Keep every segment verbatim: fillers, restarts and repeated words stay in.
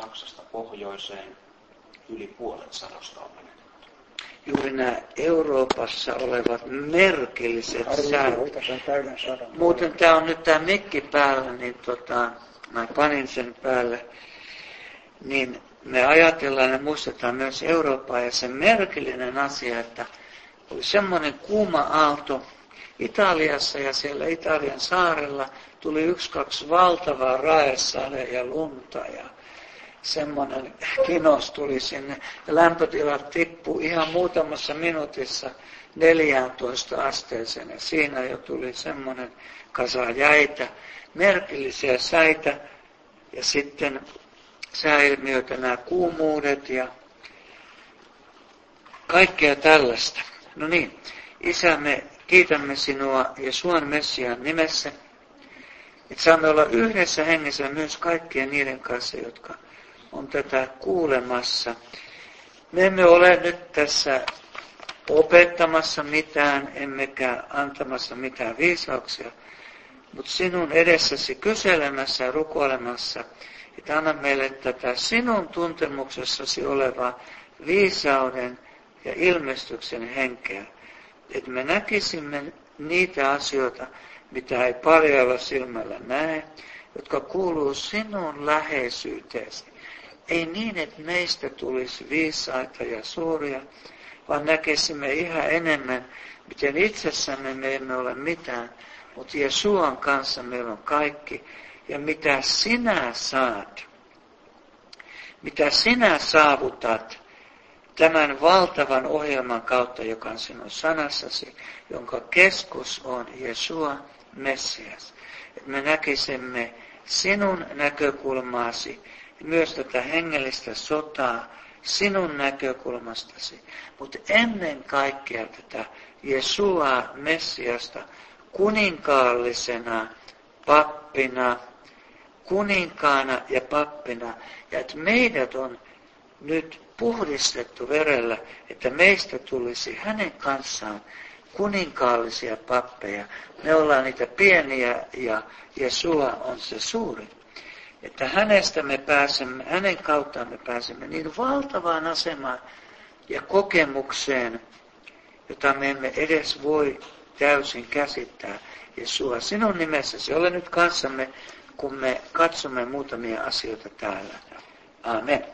Saksasta pohjoiseen yli puolet sadosta on menetetty. Juuri nämä Euroopassa olevat merkilliset säät. Muuten tämä on nyt tämä mikki päällä, niin tota, mä panin sen päälle, niin me ajatellaan ja muistetaan myös Eurooppaa ja se merkillinen asia, että oli semmoinen kuuma aalto Italiassa ja siellä Italian saarella tuli yksi, kaksi valtavaa raesadea ja lunta ja semmoinen kinos tuli sinne ja lämpötilat tippui ihan muutamassa minuutissa neljääntoista asteeseen ja siinä jo tuli semmoinen kasa jäitä, merkillisiä säitä ja sitten sääilmiöitä, nämä kuumuudet ja kaikkea tällaista. No niin, Isä, me kiitämme sinua Jesuan Messiaan nimessä, että saamme olla yhdessä hengessä myös kaikkien niiden kanssa, jotka on tätä kuulemassa. Me emme ole nyt tässä opettamassa mitään, emmekä antamassa mitään viisauksia, mutta sinun edessäsi kyselemässä ja rukoilemassa, että anna meille tätä sinun tuntemuksessasi olevaa viisauden ja ilmestyksen henkeä, että me näkisimme niitä asioita, mitä ei paljaalla silmällä näe, jotka kuuluu sinun läheisyyteesi. Ei niin, että meistä tulisi viisaita ja suuria, vaan näkisimme ihan enemmän, miten itsessämme me emme ole mitään, mutta Jesuan kanssa meillä on kaikki. Ja mitä sinä saat, mitä sinä saavutat tämän valtavan ohjelman kautta, joka on sinun sanassasi, jonka keskus on Jesua Messias. Että me näkisimme sinun näkökulmaasi, myös tätä hengellistä sotaa sinun näkökulmastasi, mutta ennen kaikkea tätä Jesua Messiasta kuninkaallisena pappina, kuninkaana ja pappina, ja että meidät on nyt puhdistettu verellä, että meistä tulisi hänen kanssaan kuninkaallisia pappeja. Me ollaan niitä pieniä ja Jesua on se suuri. Että hänestä me pääsemme, hänen kauttaan me pääsemme niin valtavaan asemaan ja kokemukseen, jota me emme edes voi täysin käsittää. Jesua, sinun nimessäsi ole nyt kanssamme, kun me katsomme muutamia asioita täällä. Aamen.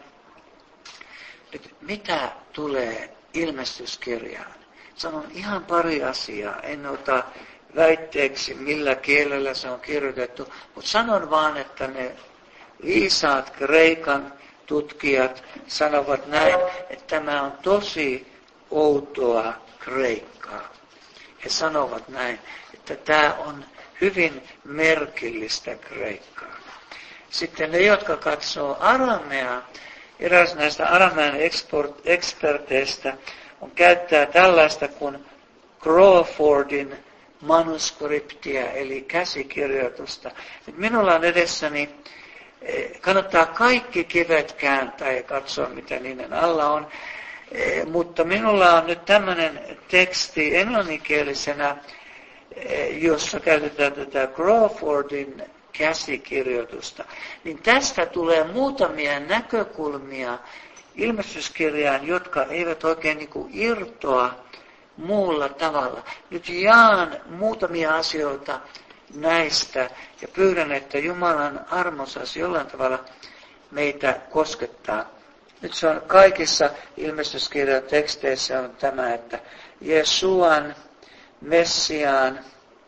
Nyt mitä tulee ilmestyskirjaan? Sanon ihan pari asiaa. En ota väitteeksi, millä kielellä se on kirjoitettu, mutta sanon vaan, että ne viisaat Kreikan tutkijat sanovat näin, että tämä on tosi outoa Kreikkaa. He sanovat näin, että tämä on hyvin merkillistä Kreikkaa. Sitten ne, jotka katsoo arameaa, eräs näistä aramean eksperteistä on käyttää tällaista kuin Crawfordin manuskriptia, eli käsikirjoitusta. Nyt minulla on edessäni, kannattaa kaikki kivet kääntää ja katsoa, mitä niiden alla on. Mutta minulla on nyt tämmöinen teksti englanninkielisenä, jossa käytetään tätä Crawfordin käsikirjoitusta. Niin tästä tulee muutamia näkökulmia ilmestyskirjaan, jotka eivät oikein niin kuin irtoa muulla tavalla. Nyt jaan muutamia asioita näistä ja pyydän, että Jumalan armosasi jollain tavalla meitä koskettaa. Nyt se on kaikissa ilmestyskirjan teksteissä on tämä, että Jesuan Messiaan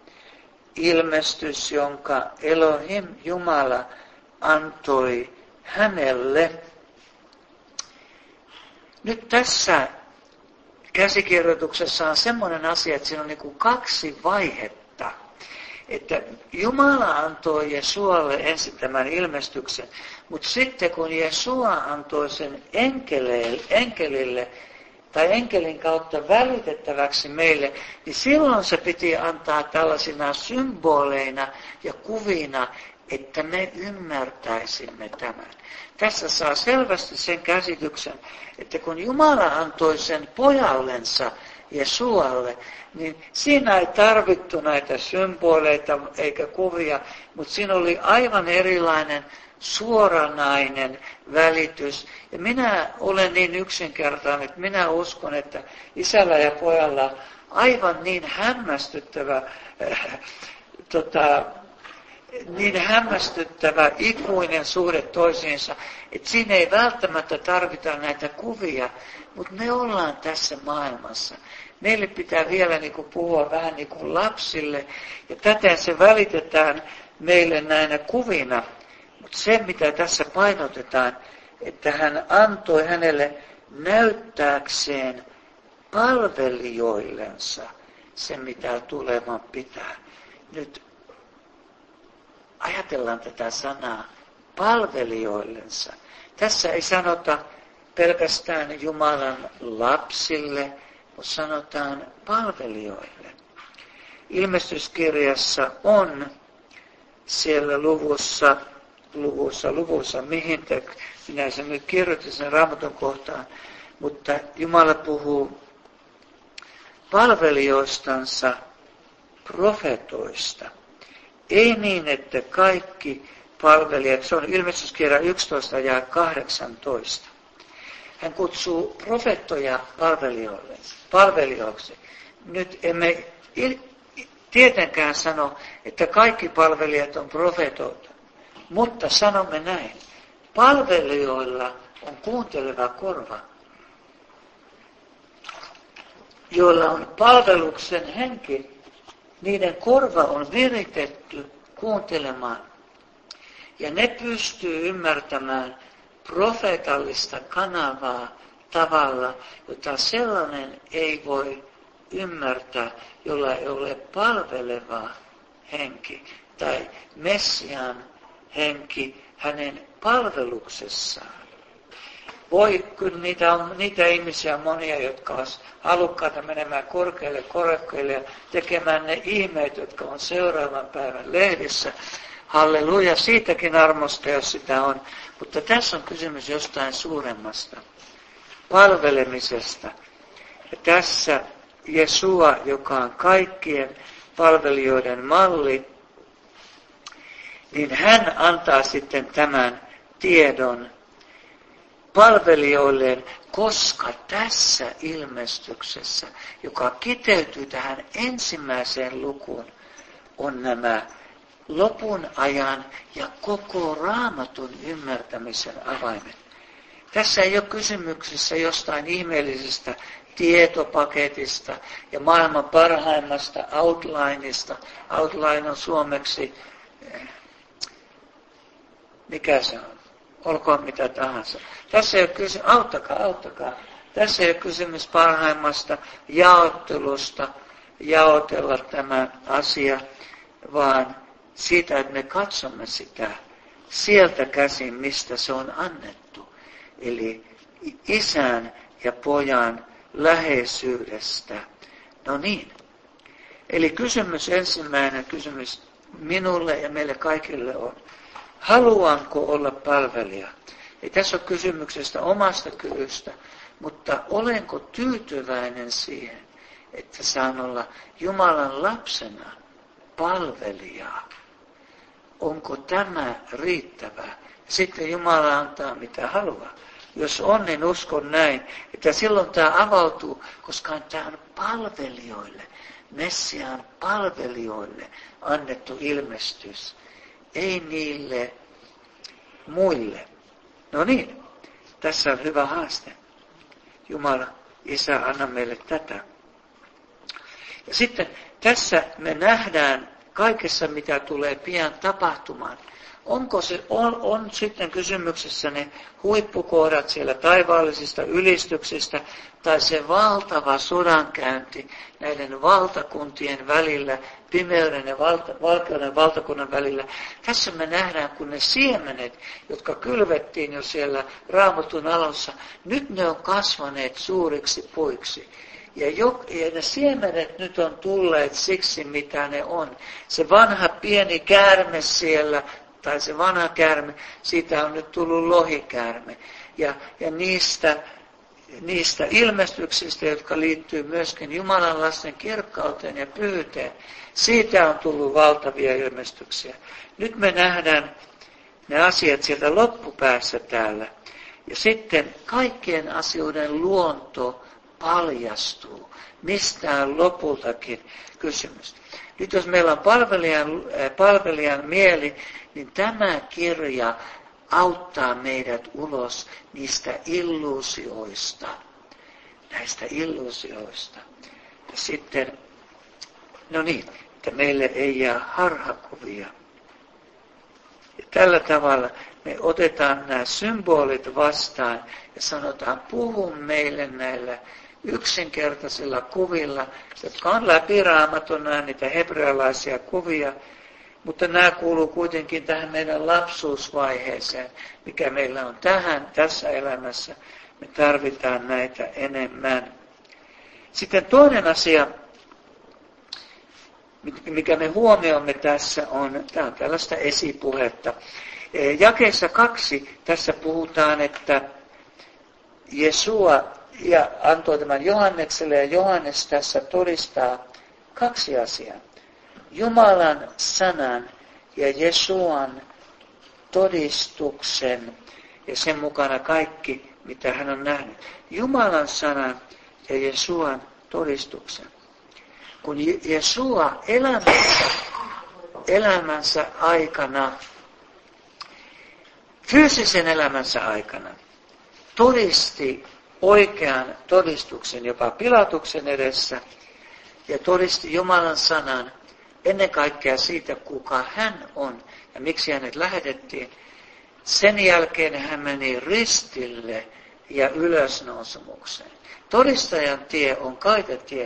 ilmestys, jonka Elohim Jumala antoi hänelle. Nyt tässä käsikirjoituksessa on semmoinen asia, että siinä on niin kuin kaksi vaihetta. Että Jumala antoi Jesualle ensin tämän ilmestyksen, mutta sitten kun Jesua antoi sen enkelille, enkelille tai enkelin kautta välitettäväksi meille, niin silloin se piti antaa tällaisina symboleina ja kuvina, että me ymmärtäisimme tämän. Tässä saa selvästi sen käsityksen, että kun Jumala antoi sen pojallensa Jesualle, niin siinä ei tarvittu näitä symboleita eikä kuvia, mutta siinä oli aivan erilainen suoranainen välitys. Ja minä olen niin yksinkertainen, että minä uskon, että isällä ja pojalla on aivan niin hämmästyttävä, äh, tota, niin hämmästyttävä ikuinen suhde toisiinsa, että siinä ei välttämättä tarvita näitä kuvia, mutta me ollaan tässä maailmassa. Meille pitää vielä niin kuin puhua vähän niin kuin lapsille, ja täten se välitetään meille näinä kuvina. Mutta se, mitä tässä painotetaan, että hän antoi hänelle näyttääkseen palvelijoillensa se, mitä tulevan pitää. Nyt ajatellaan tätä sanaa palvelijoillensa. Tässä ei sanota pelkästään Jumalan lapsille, mutta sanotaan palvelijoille. Ilmestyskirjassa on siellä luvussa, luvussa, luvussa, mihin te, minä sen nyt kirjoitin sen Raamatun kohtaan, mutta Jumala puhuu palvelijoistansa profetoista. Ei niin, että kaikki palvelijat, se on ilmestyskirja yksitoista ja kahdeksantoista. Hän kutsuu profeettoja palvelijoiksi. Nyt emme tietenkään sano, että kaikki palvelijat on profeetoita, mutta sanomme näin. Palvelijoilla on kuunteleva korva, joilla on palveluksen henki. Niiden korva on viritetty kuuntelemaan. Ja ne pystyy ymmärtämään profeetallista kanavaa tavalla, jota sellainen ei voi ymmärtää, jolla ei ole palveleva henki tai Messiaan henki hänen palveluksessaan. Voi, kyllä niitä on niitä ihmisiä monia, jotka ovat halukkaita menemään korkealle korkealle ja tekemään ne ihmeet, jotka on seuraavan päivän lehdissä. Halleluja, siitäkin armosta, jos sitä on. Mutta tässä on kysymys jostain suuremmasta, palvelemisesta. Ja tässä Jesua, joka on kaikkien palvelijoiden malli, niin hän antaa sitten tämän tiedon palvelijoilleen, koska tässä ilmestyksessä, joka kiteytyy tähän ensimmäiseen lukuun, on nämä lopun ajan ja koko Raamatun ymmärtämisen avaimet. Tässä ei ole kysymyksessä jostain ihmeellisestä tietopaketista ja maailman parhaimmasta outlineista. Outline on suomeksi, mikä se on? Olkoon mitä tahansa. Tässä ei ole kysymys, auttakaa, auttakaa. Tässä ei ole kysymys parhaimmasta jaottelusta, jaotella tämä asia, vaan siitä, että me katsomme sitä sieltä käsin, mistä se on annettu. Eli isän ja pojan läheisyydestä. No niin. Eli kysymys, ensimmäinen kysymys minulle ja meille kaikille on, haluanko olla palvelija? Ei tässä ole kysymyksestä omasta kyvystä, mutta olenko tyytyväinen siihen, että saan olla Jumalan lapsena palvelijaa? Onko tämä riittävää? Sitten Jumala antaa mitä haluaa. Jos on, niin uskon näin, että silloin tämä avautuu, koska tämä on palvelijoille, Messiaan palvelijoille annettu ilmestys. Ei niille muille. No niin, tässä on hyvä haaste. Jumala, Isä, anna meille tätä. Ja sitten tässä me nähdään kaikessa, mitä tulee pian tapahtumaan. Onko se, on, on sitten kysymyksessä ne huippukohdat siellä taivaallisista ylistyksistä, tai se valtava sodankäynti näiden valtakuntien välillä, pimeyden ja valta, valkeuden valtakunnan välillä. Tässä me nähdään, kun ne siemenet, jotka kylvettiin jo siellä Raamatun alussa, nyt ne on kasvaneet suuriksi puiksi. Ja, jo, ja ne siemenet nyt on tulleet siksi, mitä ne on. Se vanha pieni käärme siellä, tai se vanha käärme, siitä on nyt tullut lohikäärme. Ja, ja niistä niistä ilmestyksistä, jotka liittyy myöskin Jumalan lasten kirkkauteen ja pyhyyteen. Siitä on tullut valtavia ilmestyksiä. Nyt me nähdään ne asiat sieltä loppupäässä täällä. Ja sitten kaikkien asioiden luonto paljastuu. Mistä on lopultakin kysymys. Nyt jos meillä on palvelijan, palvelijan mieli, niin tämä kirja auttaa meidät ulos niistä illuusioista. Näistä illuusioista. Ja sitten, no niin, että meille ei jää harhakuvia. Ja tällä tavalla me otetaan nämä symbolit vastaan ja sanotaan, puhu meille näillä yksinkertaisilla kuvilla, jotka on läpi Raamatun niitä hebrealaisia kuvia, mutta nämä kuuluu kuitenkin tähän meidän lapsuusvaiheeseen, mikä meillä on tähän, tässä elämässä. Me tarvitaan näitä enemmän. Sitten toinen asia, mikä me huomioimme tässä on, tämä on tällaista esipuhetta. Jakeessa kaksi tässä puhutaan, että Jesua ja antoi tämän Johannekselle ja Johannes tässä todistaa kaksi asiaa. Jumalan sanan ja Jesuan todistuksen ja sen mukana kaikki, mitä hän on nähnyt. Jumalan sanan ja Jesuan todistuksen. Kun Jesua elämänsä, elämänsä aikana, fyysisen elämänsä aikana, todisti oikean todistuksen jopa Pilatuksen edessä ja todisti Jumalan sanan ennen kaikkea siitä, kuka hän on ja miksi hänet lähetettiin. Sen jälkeen hän meni ristille ja ylösnousemukseen. Todistajan tie on kaitetie,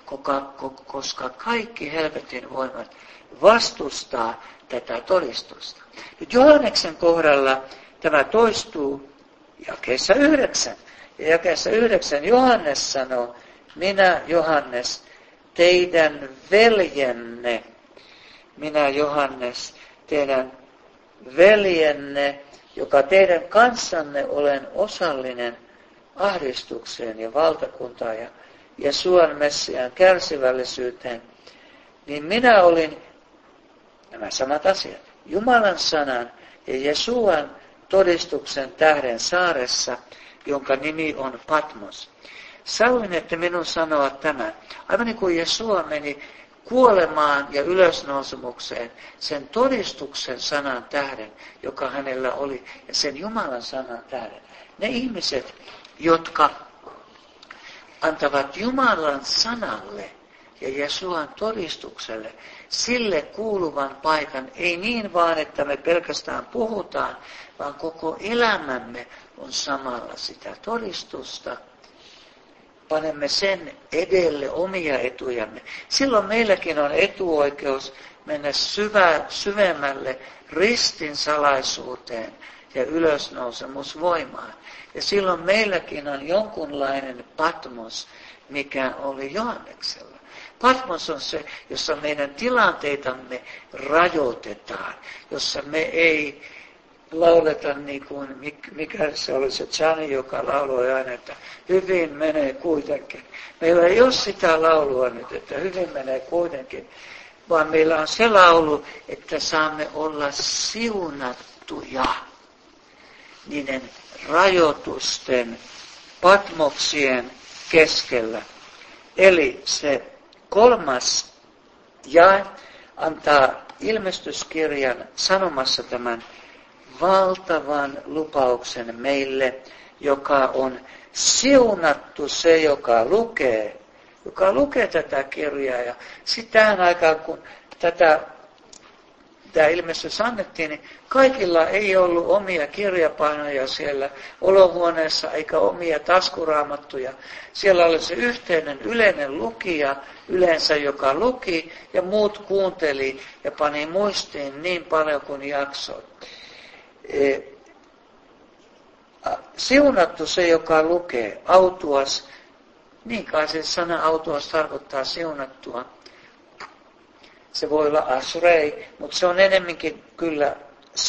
koska kaikki helvetin voimat vastustaa tätä todistusta. Nyt Johanneksen kohdalla tämä toistuu jakeessa yhdeksän. Ja jakeessa yhdeksän Johannes sanoo, minä Johannes, teidän veljenne, minä Johannes, teidän veljenne, joka teidän kanssanne olen osallinen ahdistukseen ja valtakuntaan ja Jesuan Messiaan kärsivällisyyteen, niin minä olin nämä samat asiat. Jumalan sanan ja Jesuan todistuksen tähden saaressa, jonka nimi on Patmos. Sallin, että minun sanoa tämä. Aivan niin kuin Jesua meni kuolemaan ja ylösnousemukseen sen todistuksen sanan tähden, joka hänellä oli, ja sen Jumalan sanan tähden. Ne ihmiset, jotka antavat Jumalan sanalle ja Jesuan todistukselle sille kuuluvan paikan, ei niin vaan, että me pelkästään puhutaan, vaan koko elämämme on samalla sitä todistusta. Panemme sen edelle omia etujamme. Silloin meilläkin on etuoikeus mennä syvä, syvemmälle ristin salaisuuteen ja ylösnousemusvoimaan. Ja silloin meilläkin on jonkunlainen Patmos, mikä oli Johanneksella. Patmos on se, jossa meidän tilanteitamme rajoitetaan, jossa me ei lauleta niin kuin, mikä se oli se Johnny, joka lauloi aina, että hyvin menee kuitenkin. Meillä ei ole sitä laulua nyt, että hyvin menee kuitenkin, vaan meillä on se laulu, että saamme olla siunattuja niiden rajoitusten, patmoksien keskellä. Eli se kolmas jae antaa ilmestyskirjan sanomassa tämän valtavan lupauksen meille, joka on siunattu se, joka lukee, joka lukee tätä kirjaa. Ja sitten tähän aikaan, kun tätä, tämä ilmestys annettiin, niin kaikilla ei ollut omia kirjapainoja siellä olohuoneessa, eikä omia taskuraamattuja. Siellä oli se yhteinen yleinen lukija yleensä, joka luki, ja muut kuunteli ja pani muistiin niin paljon kuin jaksoi. E, siunattu se, joka lukee, autuas, niin kai se sana autuas tarkoittaa siunattua. Se voi olla ashrei, mutta se on enemmänkin kyllä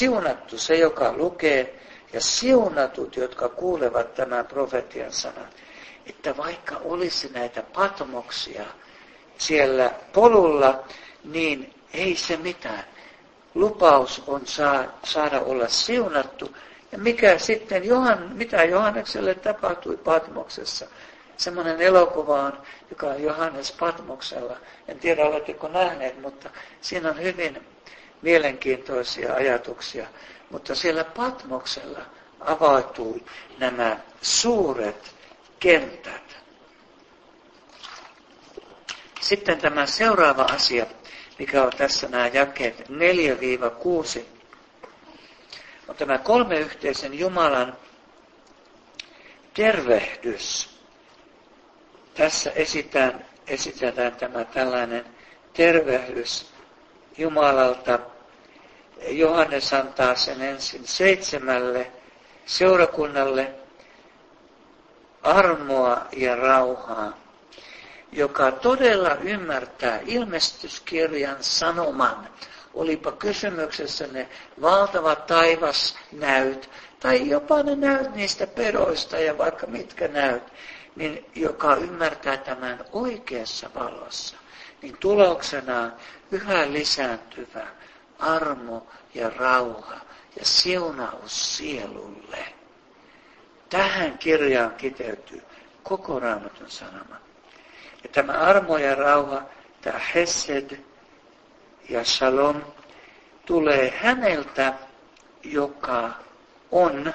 siunattu se, joka lukee, ja siunatut, jotka kuulevat tämän profetian sanan. että vaikka olisi näitä patmoksia siellä polulla, niin ei se mitään. Lupaus on saa, saada olla siunattu. Ja mikä sitten, Johan, mitä Johannekselle tapahtui Patmoksessa? Semmoinen elokuva on, joka on Johannes Patmoksella. En tiedä, oletteko nähneet, mutta siinä on hyvin mielenkiintoisia ajatuksia. Mutta siellä Patmoksella avautui nämä suuret kentät. Sitten tämä seuraava asia, mikä on tässä nämä jakeet neljä kuusi, on tämä kolmeyhteisen Jumalan tervehdys. Tässä esitään, esitetään tämä tällainen tervehdys Jumalalta. Johannes antaa sen ensin seitsemälle seurakunnalle armoa ja rauhaa, joka todella ymmärtää ilmestyskirjan sanoman. Olipa kysymyksessä ne valtavat taivasnäyt, tai jopa ne näyt niistä pedoista ja vaikka mitkä näyt, niin joka ymmärtää tämän oikeassa valossa, niin tuloksena on yhä lisääntyvä armo ja rauha ja siunaus sielulle. Tähän kirjaan kiteytyy koko Raamatun sanoma. Ja tämä armo ja rauha, tämä hesed ja shalom, tulee häneltä, joka on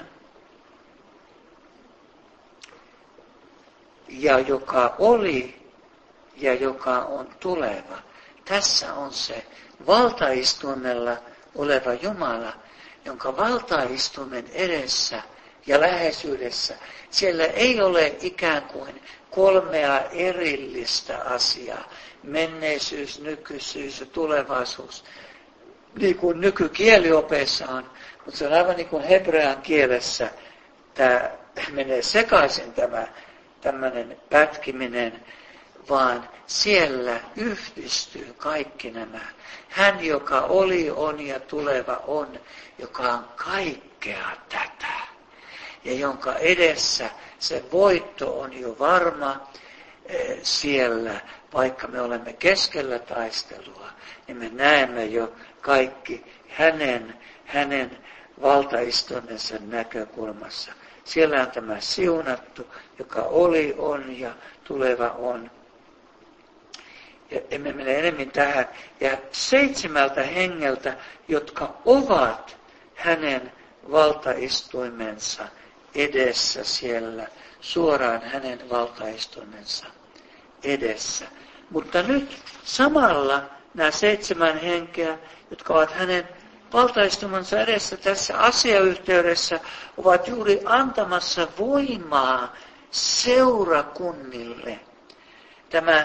ja joka oli ja joka on tuleva. Tässä on se valtaistuimella oleva Jumala, jonka valtaistuimen edessä ja läheisyydessä siellä ei ole ikään kuin kolmea erillistä asiaa. Menneisyys, nykyisyys ja tulevaisuus. Niin kuin nykykieliopeissa on, mutta se on aivan niin kuin hebrean kielessä. Tämä menee sekaisin tämä tämmöinen pätkiminen, vaan siellä yhdistyy kaikki nämä. Hän, joka oli, on ja tuleva on, joka on kaikkea tätä. Ja jonka edessä se voitto on jo varma eh, siellä, vaikka me olemme keskellä taistelua, niin me näemme jo kaikki hänen, hänen valtaistuimensa näkökulmassa. Siellä on tämä siunattu, joka oli, on ja tuleva on. Ja emme mene enemmän tähän. Ja seitsemältä hengeltä, jotka ovat hänen valtaistuimensa edessä siellä, suoraan hänen valtaistuimensa edessä. Mutta nyt samalla nämä seitsemän henkeä, jotka ovat hänen valtaistumansa edessä tässä asiayhteydessä, ovat juuri antamassa voimaa seurakunnille. Tämä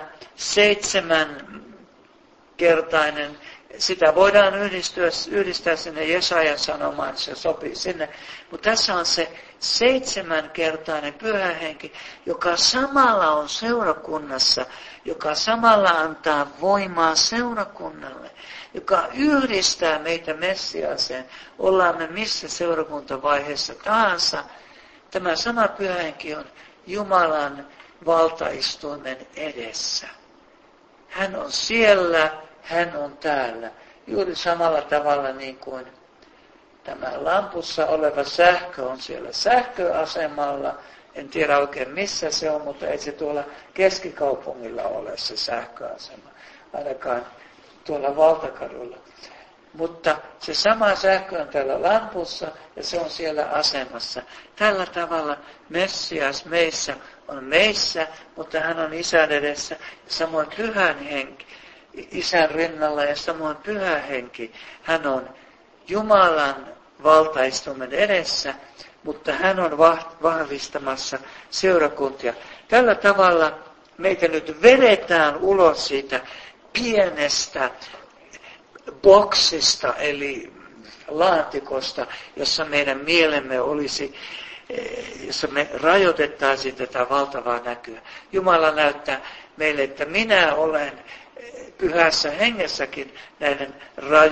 seitsemänkertainen, sitä voidaan yhdistää, yhdistää sinne Jesajan sanomaan, se sopii sinne. Mutta tässä on se seitsemänkertainen pyhä henki, joka samalla on seurakunnassa, joka samalla antaa voimaa seurakunnalle, joka yhdistää meitä Messiaaseen, ollaan me missä seurakuntavaiheessa tahansa. Tämä sama pyhä henki on Jumalan valtaistuimen edessä. Hän on siellä, hän on täällä. Juuri samalla tavalla niin kuin tämä lampussa oleva sähkö on siellä sähköasemalla. En tiedä oikein missä se on, mutta ei se tuolla keskikaupungilla ole se sähköasema. Ainakaan tuolla valtakadulla. Mutta se sama sähkö on täällä lampussa ja se on siellä asemassa. Tällä tavalla Messias meissä on meissä, mutta hän on Isän edessä. Ja samoin Pyhän henki, Isän rinnalla ja samoin Pyhä henki. Hän on Jumalan valtaistuimen edessä, mutta hän on vahvistamassa seurakuntia. Tällä tavalla meitä nyt vedetään ulos siitä pienestä boksista, eli laatikosta, jossa meidän mielemme olisi, jossa me rajoitettaisiin tätä valtavaa näkyä. Jumala näyttää meille, että minä olen pyhässä hengessäkin näiden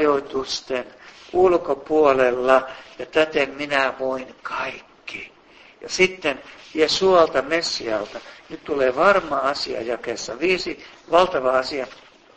rajoitusten ulkopuolella, ja täten minä voin kaikki. Ja sitten Jesualta, Messialta. Nyt tulee varma asia jakeessa viisi, valtava asia,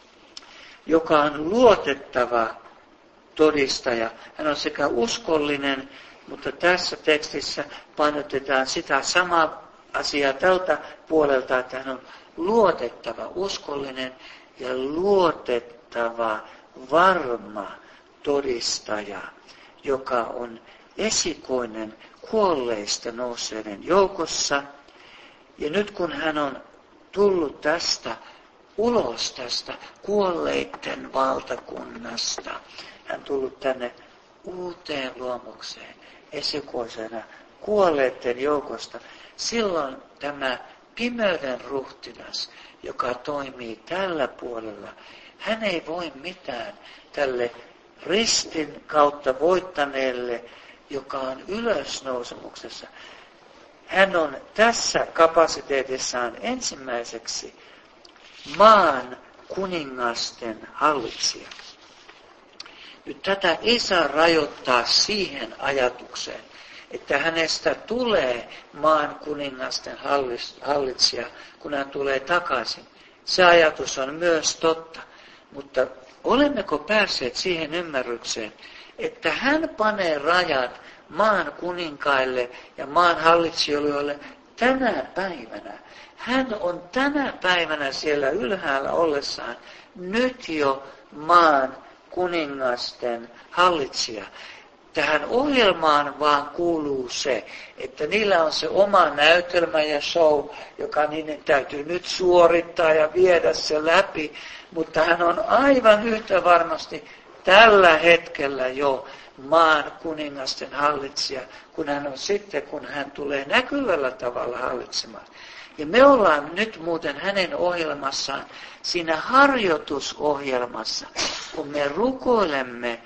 joka on luotettava todistaja. Hän on sekä uskollinen, mutta tässä tekstissä painotetaan sitä samaa asiaa tältä puolelta, että hän on luotettava, uskollinen ja luotettava, varma todistaja, joka on esikoinen kuolleista nousseiden joukossa. Ja nyt kun hän on tullut tästä ulos tästä kuolleiden valtakunnasta, hän on tullut tänne uuteen luomukseen esikoisena kuolleiden joukosta, silloin tämä pimeyden ruhtinas, joka toimii tällä puolella, hän ei voi mitään tälle ristin kautta voittaneelle, joka on ylösnousemuksessa. Hän on tässä kapasiteetissaan ensimmäiseksi maan kuningasten hallitsija. Nyt tätä ei saa rajoittaa siihen ajatukseen, että hänestä tulee maan kuningasten hallitsija, kun hän tulee takaisin. Se ajatus on myös totta, mutta olemmeko päässeet siihen ymmärrykseen, että hän panee rajat maan kuninkaille ja maan hallitsijoille tänä päivänä. Hän on tänä päivänä siellä ylhäällä ollessaan nyt jo maan kuningasten hallitsija. Tähän ohjelmaan vaan kuuluu se, että niillä on se oma näytelmä ja show, joka niiden täytyy nyt suorittaa ja viedä se läpi, mutta hän on aivan yhtä varmasti tällä hetkellä jo maan kuningasten hallitsija, kun hän on sitten, kun hän tulee näkyvällä tavalla hallitsemaan. Ja me ollaan nyt muuten hänen ohjelmassaan, siinä harjoitusohjelmassa, kun me rukoilemme,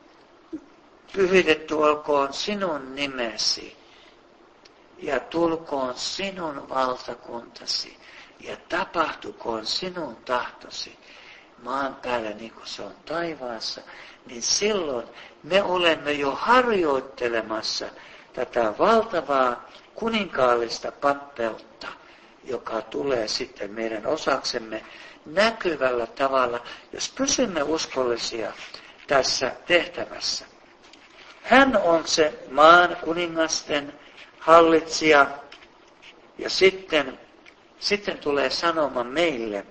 pyhitetty olkoon sinun nimesi ja tulkoon sinun valtakuntasi ja tapahtukoon sinun tahtosi maan päällä niin kuin se on taivaassa, niin silloin me olemme jo harjoittelemassa tätä valtavaa kuninkaallista pappeutta, joka tulee sitten meidän osaksemme näkyvällä tavalla, jos pysymme uskollisia tässä tehtävässä. Hän on se maan kuningasten hallitsija ja sitten, sitten tulee sanoma meille.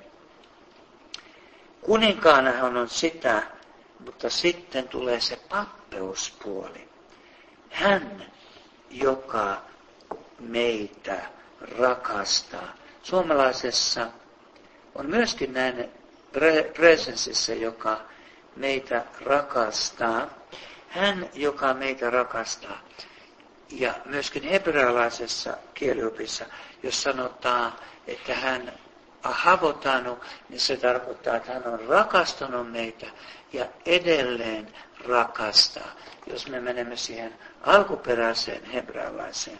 Kuninkaana hän on sitä, mutta sitten tulee se pappeuspuoli. Hän, joka meitä rakastaa. Suomalaisessa on myöskin näin presenssissä, joka meitä rakastaa. Hän, joka meitä rakastaa. Ja myöskin hebrealaisessa kieliopissa, jos sanotaan, että hän ahavotanu, niin se tarkoittaa, että hän on rakastanut meitä ja edelleen rakastaa. Jos me menemme siihen alkuperäiseen hebrealaiseen,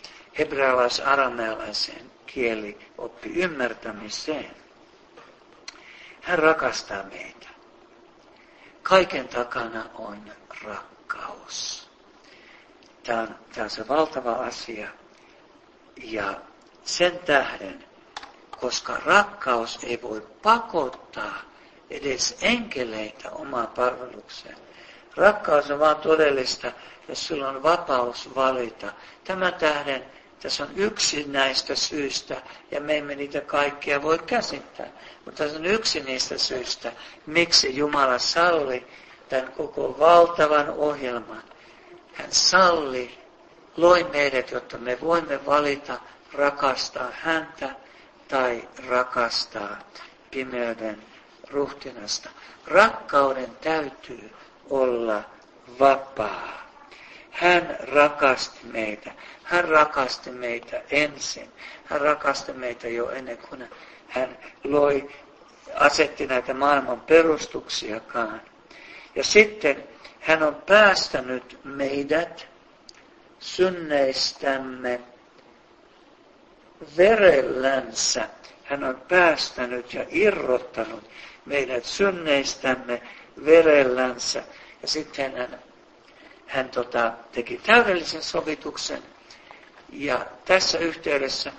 hebrealais-aramealaiseen kielioppi ymmärtämiseen, hän rakastaa meitä. Kaiken takana on rakkaus. Tämä on, tämä on se valtava asia. Ja sen tähden, koska rakkaus ei voi pakottaa edes enkeleitä omaan palvelukseen. Rakkaus on vaan todellista, jos sulla on vapaus valita. Tämän tähden tässä on yksi näistä syistä, ja me emme niitä kaikkia voi käsittää. Mutta tässä on yksi niistä syistä, miksi Jumala salli tämän koko valtavan ohjelman. Hän salli, loi meidät, jotta me voimme valita rakastaa häntä tai rakastaa pimeyden ruhtinasta. Rakkauden täytyy olla vapaa. Hän rakasti meitä. Hän rakasti meitä ensin. Hän rakasti meitä jo ennen kuin hän loi, asetti näitä maailman perustuksiakaan. Ja sitten hän on päästänyt meidät synneistämme verellänsä. Hän on päästänyt ja irrottanut meidät synneistämme verellänsä. Ja sitten hän, hän tota, teki täydellisen sovituksen. Ja tässä yhteydessä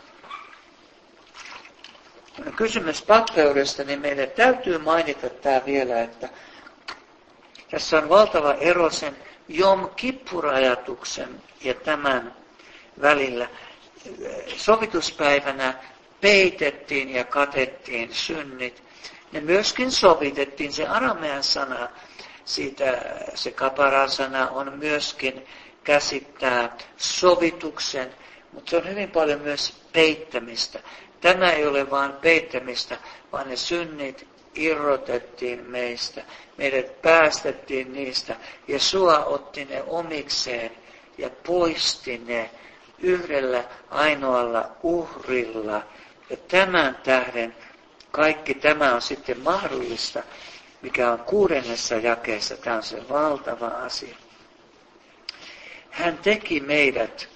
kysymys pappeudesta, niin meidän täytyy mainita tämä vielä, että tässä on valtava ero sen Jom Kippur-ajatuksen ja tämän välillä. Sovituspäivänä peitettiin ja katettiin synnit. Ne myöskin sovitettiin. Se aramean sana, siitä, se kapara-sana on myöskin käsittää sovituksen, mutta se on hyvin paljon myös peittämistä. Tämä ei ole vain peittämistä, vaan ne synnit irrotettiin meistä. Meidät päästettiin niistä. Jesua otti ne omikseen ja poisti ne yhdellä ainoalla uhrilla. Ja tämän tähden kaikki tämä on sitten mahdollista, mikä on kuudennessa jakeessa. Tämä on se valtava asia. Hän teki meidät,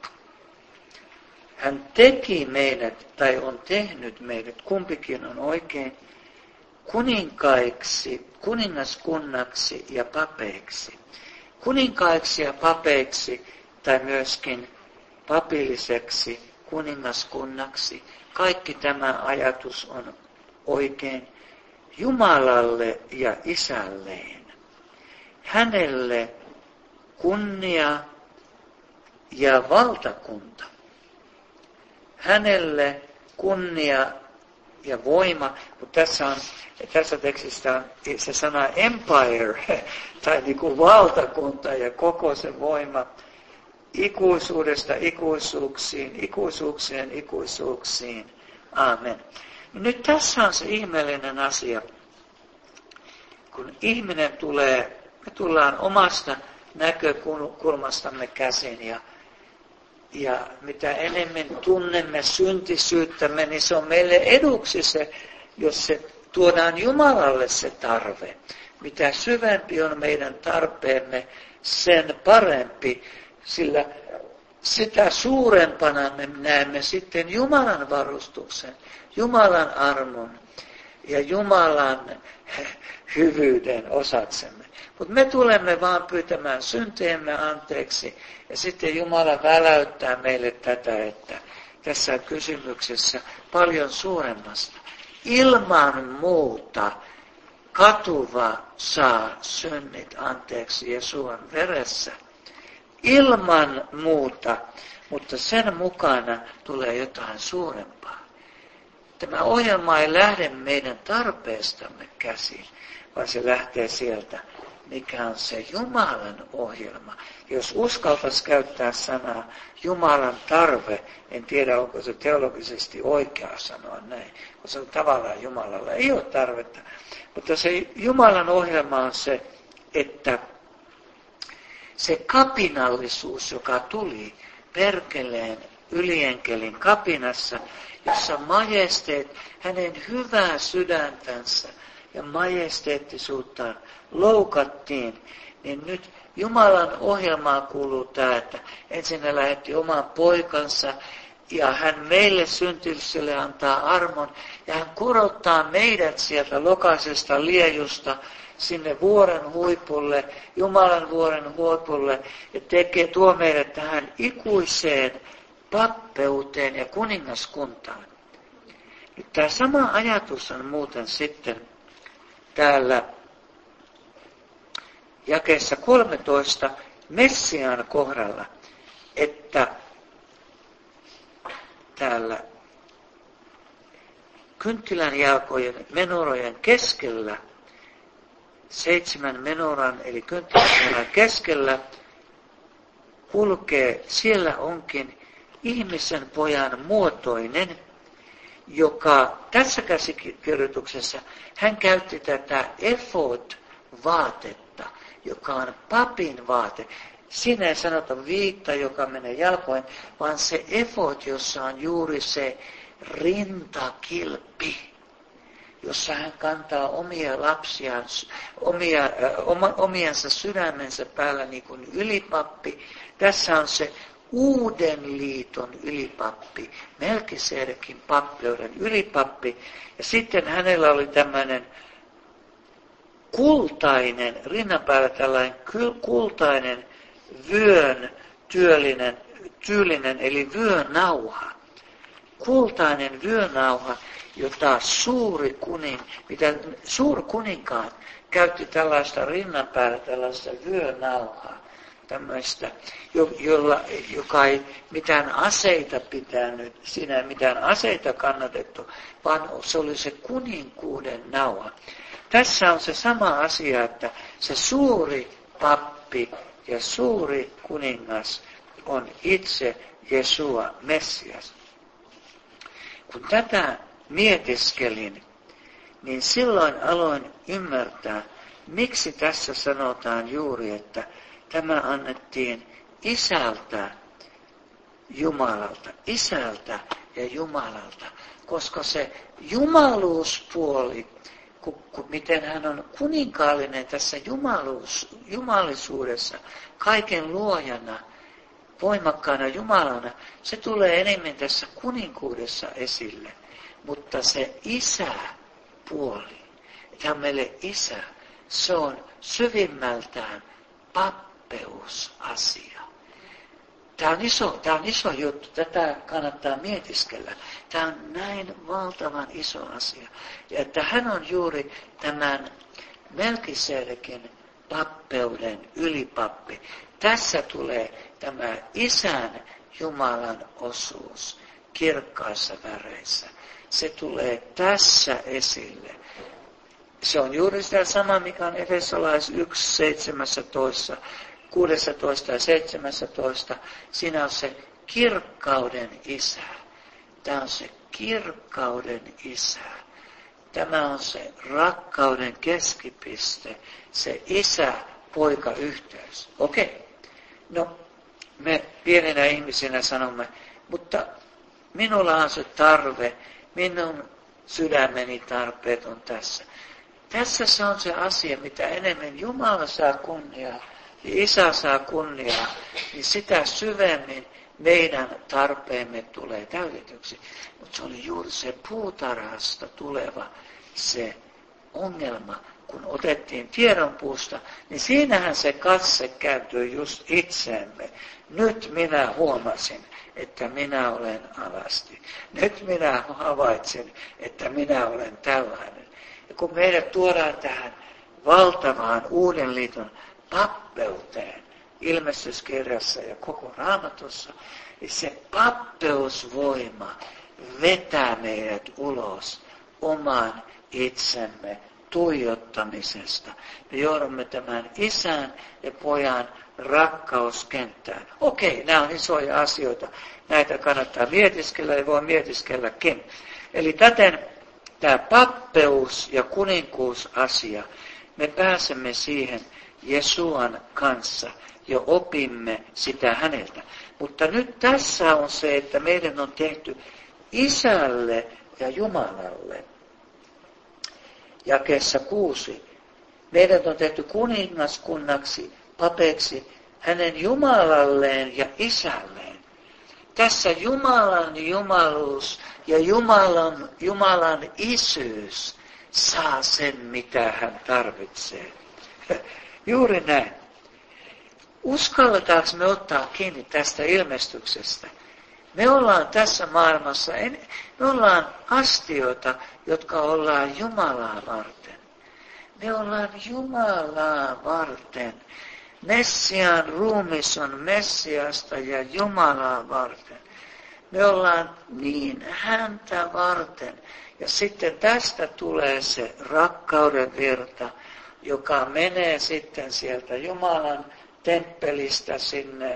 hän teki meidät, tai on tehnyt meidät, kumpikin on oikein, kuninkaiksi, kuningaskunnaksi ja papeiksi. Kuninkaiksi ja papeiksi, tai myöskin papilliseksi kuningaskunnaksi. Kaikki tämä ajatus on oikein Jumalalle ja Isälleen. Hänelle kunnia ja valtakunta. Hänelle kunnia ja voima, mutta tässä, on, tässä tekstissä on se sana empire, tai niin kuin valtakunta ja koko se voima, ikuisuudesta ikuisuuksiin, ikuisuuksien ikuisuuksiin. Aamen. Nyt tässä on se ihmeellinen asia, kun ihminen tulee, me tullaan omasta näkökulmastamme käsin ja, ja mitä enemmän tunnemme syntisyyttämme, niin se on meille eduksi se, jos se tuodaan Jumalalle se tarve. Mitä syvempi on meidän tarpeemme, sen parempi, sillä sitä suurempana me näemme sitten Jumalan varustuksen, Jumalan armon ja Jumalan hyvyyden osaksemme. Mutta me tulemme vaan pyytämään syntiemme anteeksi ja sitten Jumala väläyttää meille tätä, että tässä on kysymyksessä paljon suuremmasta. Ilman muuta katuva saa synnit anteeksi Jeesuan veressä. Ilman muuta, mutta sen mukana tulee jotain suurempaa. Tämä ohjelma ei lähde meidän tarpeestamme käsin, vaan se lähtee sieltä, mikä on se Jumalan ohjelma. Jos uskaltaisi käyttää sanaa Jumalan tarve, en tiedä onko se teologisesti oikea sanoa näin, koska tavallaan Jumalalla ei ole tarvetta. Mutta se Jumalan ohjelma on se, että se kapinallisuus, joka tuli perkeleen ylienkelin kapinassa, jossa majesteet, hänen hyvää sydäntänsä ja majesteettisuuttaan loukattiin, niin nyt Jumalan ohjelmaan kuuluu tämä, että ensin hän lähetti oman poikansa ja hän meille syntillisille antaa armon ja hän kurottaa meidät sieltä lokaisesta liejusta sinne vuoren huipulle, Jumalan vuoren huipulle ja tekee, tuo meidät tähän ikuiseen pappeuteen ja kuningaskuntaan. Nyt tämä sama ajatus on muuten sitten täällä jakeessa kolmetoista Messiaan kohdalla, että täällä kynttilän jalkojen menorojen keskellä, seitsemän menoran eli kynttilän keskellä kulkee, siellä onkin ihmisen pojan muotoinen, joka tässä käsikirjoituksessa hän käytti tätä efod-vaatetta, joka on papin vaate. Siinä ei sanota viitta, joka menee jalkoin, vaan se efod, jossa on juuri se rintakilpi, jossa hän kantaa omia lapsiaan, omia, äh, oma, omiansa sydämensä päällä niin kuin ylipappi. Tässä on se uuden liiton ylipappi, Melkisedekin pappeuden ylipappi. Ja sitten hänellä oli tämmöinen kultainen, rinnan päällä tällainen kultainen vyön työllinen tyylinen, eli vyönauha. Kultainen vyönauha, jota suuri kuning, mitä suurkuninkaat käytti tällaista rinnan päällä, tällaista vyönauhaa, tämmöistä, jo, jolla, joka ei mitään aseita pitänyt, siinä ei mitään aseita kannatettu, vaan se oli se kuninkuuden nauha. Tässä on se sama asia, että se suuri pappi ja suuri kuningas on itse Jesua, Messias. Kun tätä mietiskelin, niin silloin aloin ymmärtää, miksi tässä sanotaan juuri, että tämä annettiin isältä Jumalalta, isältä ja Jumalalta, koska se jumaluuspuoli, ku, ku, miten hän on kuninkaallinen tässä jumaluus, jumalisuudessa, kaiken luojana, voimakkaana Jumalana, se tulee enemmän tässä kuninkuudessa esille. Mutta se isä-puoli, tämä on meille isä, se on syvimmältään pappeusasia. Tämä on iso, tämä on iso juttu, tätä kannattaa mietiskellä. Tämä on näin valtavan iso asia. Ja että hän on juuri tämän Melkisedekin pappeuden ylipappi. Tässä tulee tämä isän Jumalan osuus kirkkaissa väreissä. Se tulee tässä esille. Se on juuri sitä sama, mikä on Efesolais yksi seitsemäntoista, kuusitoista ja seitsemäntoista. Siinä on se kirkkauden isä. Tämä on se kirkkauden isä. Tämä on se rakkauden keskipiste, se isä-poika-yhteys. Okei. Okay. No, me pienenä ihmisinä sanomme, mutta minulla on se tarve, minun sydämeni tarpeet on tässä. Tässä se on se asia, mitä enemmän Jumala saa kunniaa ja Isä saa kunniaa, niin sitä syvemmin meidän tarpeemme tulee täytetyksi. Mutta se oli juuri se puutarhasta tuleva se ongelma, kun otettiin tiedonpuusta, niin siinähän se katse kääntyi just itseemme. Nyt minä huomasin, että minä olen alasti. Nyt minä havaitsin, että minä olen tällainen. Ja kun meidät tuodaan tähän valtavaan uuden liiton pappeuteen, ilmestyskirjassa ja koko Raamatussa, niin se pappeusvoima vetää meidät ulos oman itsemme tuijottamisesta. Me joudumme tämän isän ja pojan rakkauskenttään. Okei, nämä on isoja asioita. Näitä kannattaa mietiskellä ja voi mietiskelläkin. Eli täten tämä pappeus ja kuninkuusasia, me pääsemme siihen Jesuan kanssa ja opimme sitä häneltä. Mutta nyt tässä on se, että meidän on tehty isälle ja Jumalalle. Jakeessa kuusi. Meidät on tehty kuningaskunnaksi, papeiksi, hänen Jumalalleen ja isälleen. Tässä Jumalan jumaluus ja Jumalan, Jumalan isyys saa sen, mitä hän tarvitsee. Juuri näin. Uskalletaanko me ottaa kiinni tästä ilmestyksestä? Me ollaan tässä maailmassa, me ollaan astioita, jotka ollaan Jumalaa varten. Me ollaan Jumalaa varten. Messiaan ruumis on Messiasta ja Jumalaa varten. Me ollaan niin häntä varten. Ja sitten tästä tulee se rakkauden virta, joka menee sitten sieltä Jumalan temppelistä sinne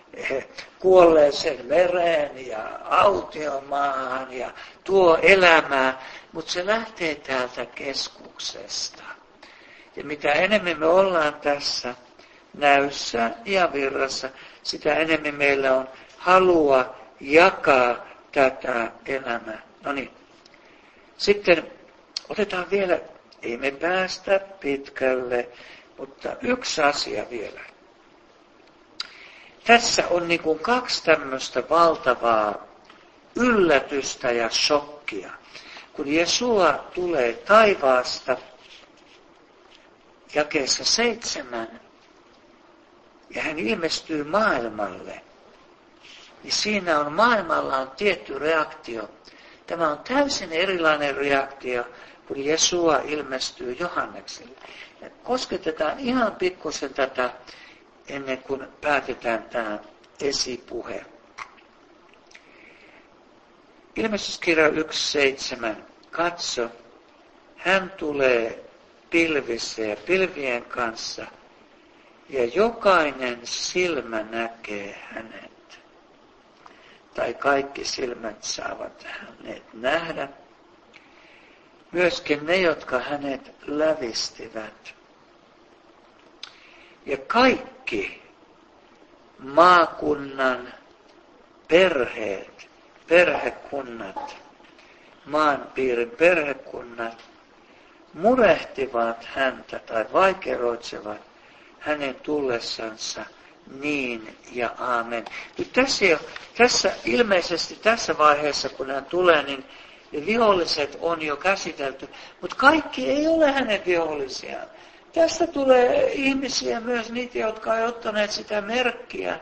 kuolleeseen mereen ja autiomaahan ja tuo elämää, mutta se lähtee täältä keskuksesta. Ja mitä enemmän me ollaan tässä näyssä ja virrassa, sitä enemmän meillä on halua jakaa tätä elämää. No niin. Sitten otetaan vielä, ei me päästä pitkälle, mutta yksi asia vielä. Tässä on niin kuin kaksi tämmöistä valtavaa yllätystä ja shokkia. Kun Jesua tulee taivaasta, jakeessa seitsemän, ja hän ilmestyy maailmalle, niin siinä on maailmalla on tietty reaktio. Tämä on täysin erilainen reaktio, kun Jesua ilmestyy Johannekselle. Ja kosketetaan ihan pikkusen tätä ennen kuin päätetään tämä esipuhe. Ilmestyskirja yksi seitsemän. Katso, hän tulee pilvissä ja pilvien kanssa, ja jokainen silmä näkee hänet. Tai kaikki silmät saavat hänet nähdä. Myöskin ne, jotka hänet lävistivät. Ja kaikki maakunnan perheet, perhekunnat, maanpiirin perhekunnat murehtivat häntä tai vaikeroitsevat hänen tullessansa niin ja aamen. Nyt tässä, jo, tässä ilmeisesti tässä vaiheessa, kun hän tulee, niin viholliset on jo käsitelty, mutta kaikki ei ole hänen vihollisiaan. Tästä tulee ihmisiä myös niitä, jotka ovat ottaneet sitä merkkiä.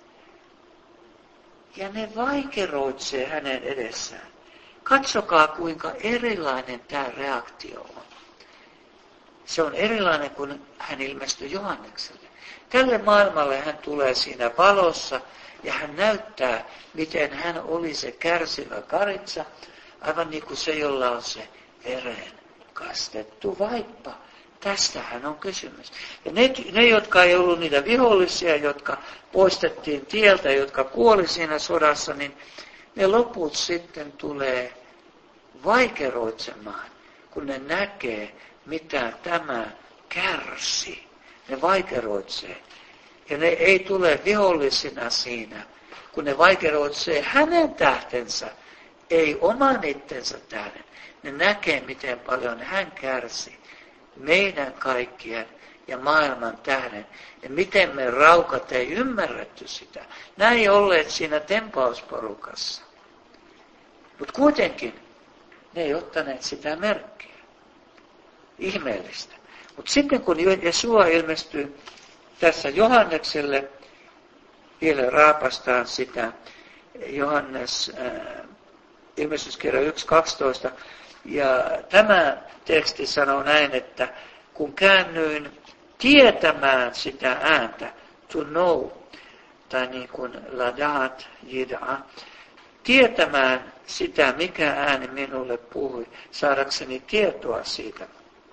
Ja ne vaikeroitsee hänen edessään. Katsokaa, kuinka erilainen tämä reaktio on. Se on erilainen kuin hän ilmestyi Johannekselle. Tälle maailmalle hän tulee siinä valossa ja hän näyttää, miten hän oli se kärsivä karitsa, aivan niin kuin se, jolla on se veren kastettu vaippa. Tästähän on kysymys. Ja ne, ne, jotka ei ollut niitä vihollisia, jotka poistettiin tieltä, jotka kuoli siinä sodassa, niin ne loput sitten tulee vaikeroitsemaan, kun ne näkee, mitä tämä kärsi. Ne vaikeroitsee. Ja ne ei tule vihollisina siinä, kun ne vaikeroitsee hänen tähtensä, ei oman itsensä tähden. Ne näkee, miten paljon hän kärsi meidän kaikkien ja maailman tähden. Ja miten me raukat ei ymmärretty sitä. Näin ei olleet siinä tempausporukassa. Mutta kuitenkin ne ei ottaneet sitä merkkiä. Ihmeellistä. Mutta sitten kun Jesua ilmestyy tässä Johannekselle, vielä raapastaan sitä, Johannes äh, ilmestyskirja yksi kaksitoista, ja tämä teksti sanoo näin, että kun käännyin tietämään sitä ääntä, to know, tai niin kuin ladat, jida, tietämään sitä, mikä ääni minulle puhui, saadakseni tietoa siitä,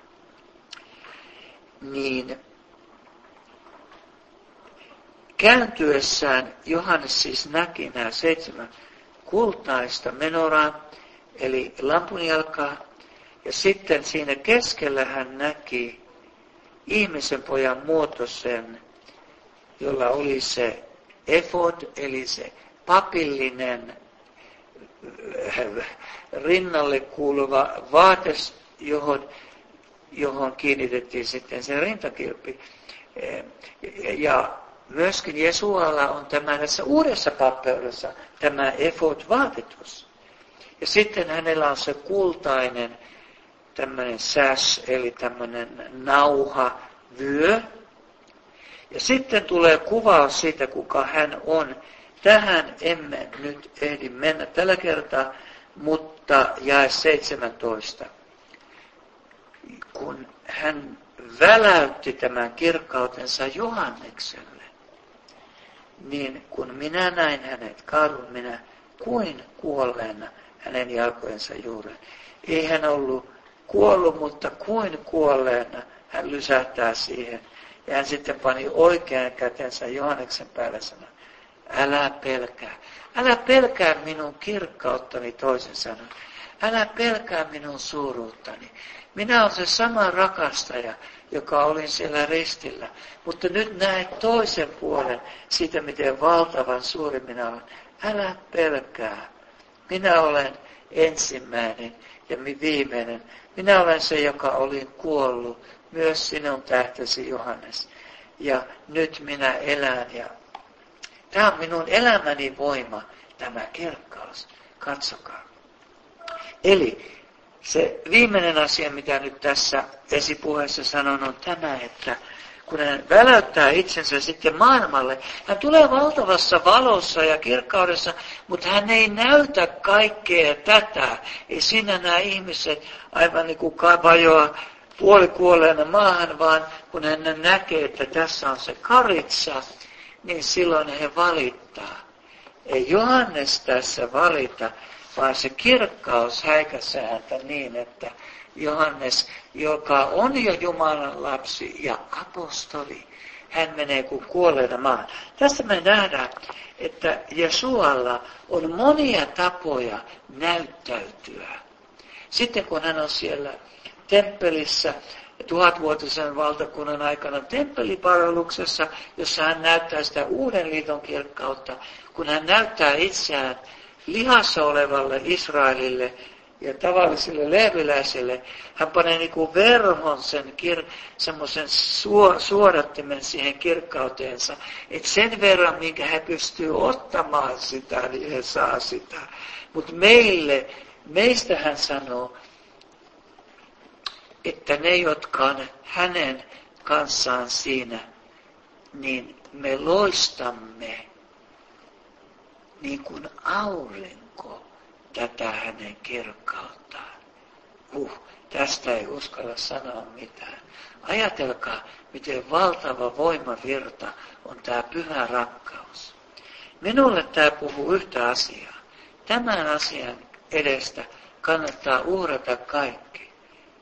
niin kääntyessään Johannes siis näki nämä seitsemän kultaista menoraa, eli lampunjalkaa, ja sitten siinä keskellä hän näki ihmisen pojan muotoisen, jolla oli se efod, eli se papillinen rinnalle kuuluva vaates, johon, johon kiinnitettiin sitten se rintakilpi. Ja myöskin Jesualla on tämä tässä uudessa pappeudessa tämä efod-vaatetus. Ja sitten hänellä on se kultainen tämmöinen sash, eli tämmöinen nauha, vyö. Ja sitten tulee kuvaus siitä, kuka hän on. Tähän emme nyt ehdi mennä tällä kertaa, mutta jae seitsemäntoista. Kun hän väläytti tämän kirkkautensa Johannekselle, niin kun minä näin hänet, kaadun minä kuin kuolleena hänen jalkojensa juureen. Ei hän ollut kuollut, mutta kuin kuolleena hän lysähtää siihen. Ja hän sitten pani oikean kätensä Johanneksen päälle sanoi, älä pelkää. Älä pelkää minun kirkkauttani, toisen sanoen. Älä pelkää minun suuruuttani. Minä olen se sama rakastaja, joka olin siellä ristillä. Mutta nyt näet toisen puolen siitä, miten valtavan suuri minä olen. Älä pelkää. Minä olen ensimmäinen ja viimeinen. Minä olen se, joka olin kuollut. Myös sinun tähtesi, Johannes. Ja nyt minä elän. Ja tämä on minun elämäni voima, tämä kirkkaus. Katsokaa. Eli se viimeinen asia, mitä nyt tässä esipuheessa sanon, on tämä, että kun hän väläyttää itsensä sitten maailmalle, hän tulee valtavassa valossa ja kirkkaudessa, mutta hän ei näytä kaikkea tätä. Ei siinä nämä ihmiset aivan niin kuin vajoa puolikuolleena maahan, vaan kun hän näkee, että tässä on se karitsa, niin silloin he valittaa. Ei Johannes tässä valita, vaan se kirkkaus häikäisee häntä niin, että Johannes, joka on jo Jumalan lapsi ja apostoli, hän menee kuin kuolleena maan. Tässä me nähdään, että Jesualla on monia tapoja näyttäytyä. Sitten kun hän on siellä temppelissä, tuhatvuotisen valtakunnan aikana temppelipalveluksessa, jossa hän näyttää sitä uuden liiton kirkkautta, kun hän näyttää itseään lihassa olevalle Israelille ja tavallisille leviläisille, hän panee niin kuin verhon sen kir- semmoisen suo- suodattimen siihen kirkkauteensa, että sen verran, minkä hän pystyy ottamaan sitä, niin he saa sitä. Mutta meille, meistä hän sanoo, että ne, jotka on hänen kanssaan siinä, niin me loistamme niin kuin aurinko tätä hänen kirkkauttaan. Uh, tästä ei uskalla sanoa mitään. Ajatelkaa, miten valtava voimavirta on tämä pyhä rakkaus. Minulle tämä puhuu yhtä asiaa. Tämän asian edestä kannattaa uhrata kaikki.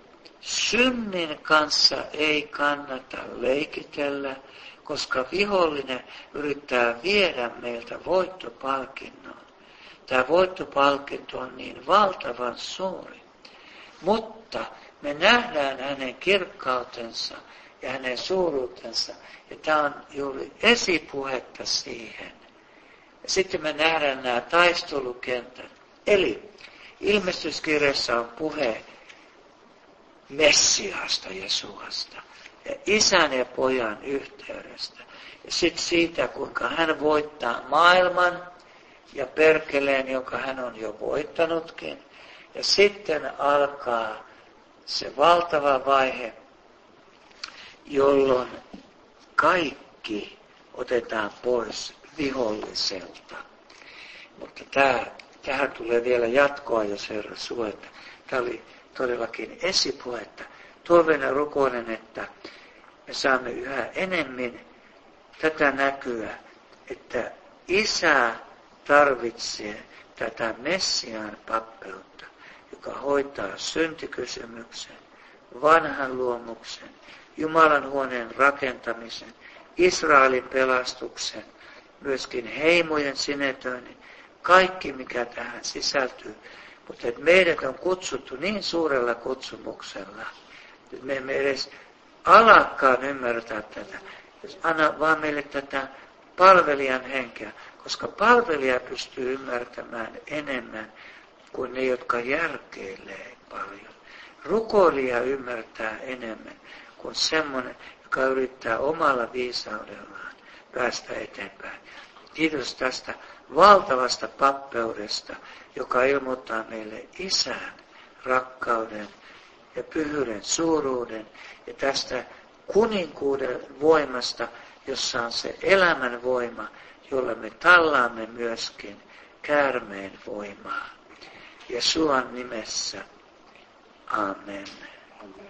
Synnin kanssa ei kannata leikitellä, koska vihollinen yrittää viedä meiltä voittopalkinnon. Tämä voittopalkinto on niin valtavan suuri. Mutta me nähdään hänen kirkkautensa ja hänen suuruutensa. Ja tämä on juuri esipuhetta siihen. Ja sitten me nähdään nämä taistelukentät. Eli ilmestyskirjassa on puhe Messiasta, Jesuasta. Ja isän ja pojan yhteydestä. Ja sitten siitä, kuinka hän voittaa maailman ja perkeleen, jonka hän on jo voittanutkin. Ja sitten alkaa se valtava vaihe, jolloin kaikki otetaan pois viholliselta. Mutta tämä, tähän tulee vielä jatkoa, jos Herra suota. Tämä oli todellakin esipuhetta. Toivon ja rukoilen, että me saamme yhä enemmän tätä näkyä, että Isä tarvitsee tätä Messiaan pappeutta, joka hoitaa syntikysymyksen, vanhan luomuksen, Jumalan huoneen rakentamisen, Israelin pelastuksen, myöskin heimojen sinetöinnin, kaikki mikä tähän sisältyy. Mutta meidät on kutsuttu niin suurella kutsumuksella, että me emme edes alakaan ymmärtää tätä. Anna vaan meille tätä palvelijan henkeä, koska palvelija pystyy ymmärtämään enemmän kuin ne, jotka järkeilee paljon. Rukoilija ymmärtää enemmän kuin semmoinen, joka yrittää omalla viisaudellaan päästä eteenpäin. Kiitos tästä valtavasta pappeudesta, joka ilmoittaa meille Isän rakkauden ja pyhyyden suuruuden ja tästä kuninkuuden voimasta, jossa on se elämän voima, jolla me tallaamme myöskin käärmeen voimaa. Jesuan nimessä. Amen.